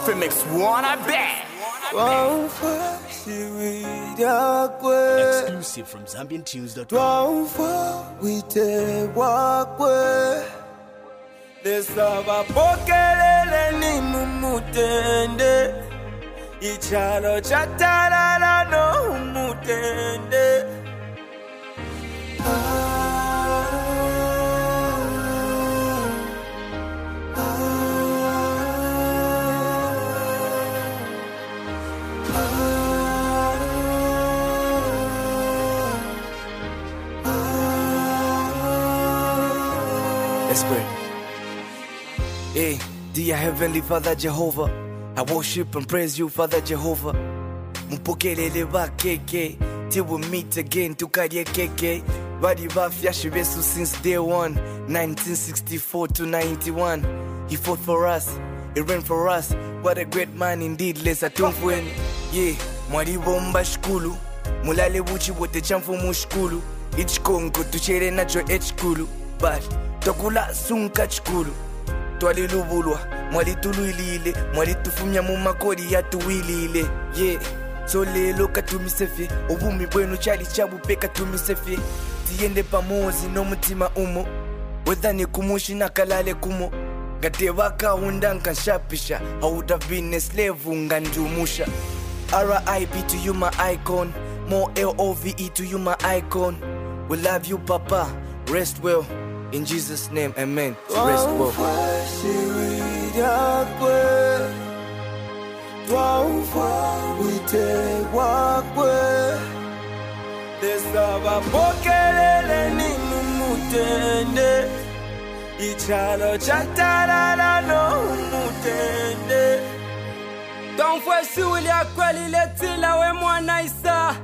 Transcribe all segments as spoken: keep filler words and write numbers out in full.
Coffee makes one, I bet. Exclusive from Zambian Tunes dot com. Lesaba pokelele ni mumutende Ichalo chatalala no mumutende Let's pray. Hey, dear Heavenly Father Jehovah, I worship and praise you, Father Jehovah. Mupokelele ba keke, till we meet again to karye keke. Badi ba fiashibesu since day one, nineteen sixty-four to ninety-one. He fought for us, he ran for us. What a great man indeed, let's atumfuen. Yeah, mwari bomba shkulu, mulale buchi wote chamfu mushkulu. Ichkongo tuchere nacho echkulu, but tokula sunka chkulu. Twali lubulwa, mwali tuluilile, mwali tufumya mumakori ya tuwilile. Yeah, so lelo katumisefe, obumi bwenu chali chabu peka tumisefe. Tiende pamozi no mutima umo, wedhani kumushi na kalale kumo. Gate waka undanka shapisha, I would have been a slave unganjumusha. R I P to you my icon, more L O V E to you my icon. We love you Papa, rest well. In Jesus' name, amen. Rest well. Don't force you with your quality, we mwana isa.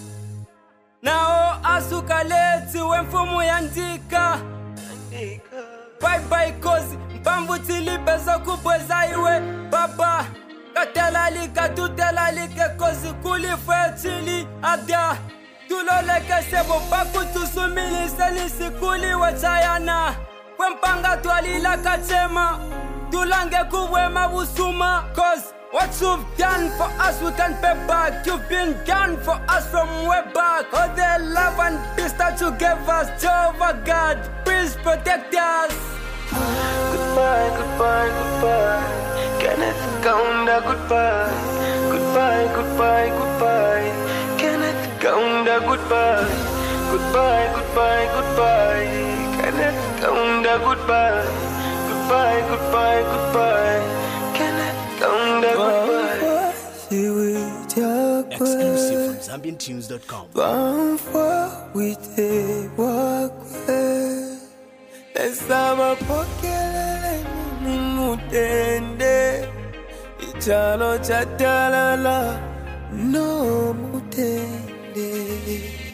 Nao asuka leti, we mfumu yandika. Bye bye kozi, mpambu tilipeza kubweza iwe baba. Katelalika tutelalike kozi kulifwe chili ada. Tuloleke sebo baku tusumili selisi kuli wachayana. Kwempanga tualila kachema, tulange kuwe mabusuma. Cause what you've done for us we can pay back. You've been done for us from way back. All the love and peace that you gave us, Jehovah God, please protect us. Goodbye, goodbye, goodbye. Kenneth Kaunda, goodbye. Goodbye, goodbye, goodbye. Kenneth Kaunda, goodbye. Goodbye, goodbye, goodbye. Kenneth Kaunda, goodbye. Goodbye, goodbye, goodbye. Kenneth Kaunda, goodbye. Exclusive from Zambian Tunes dot com. Esaba pokelele mumutende Ichalo chatalala no mutende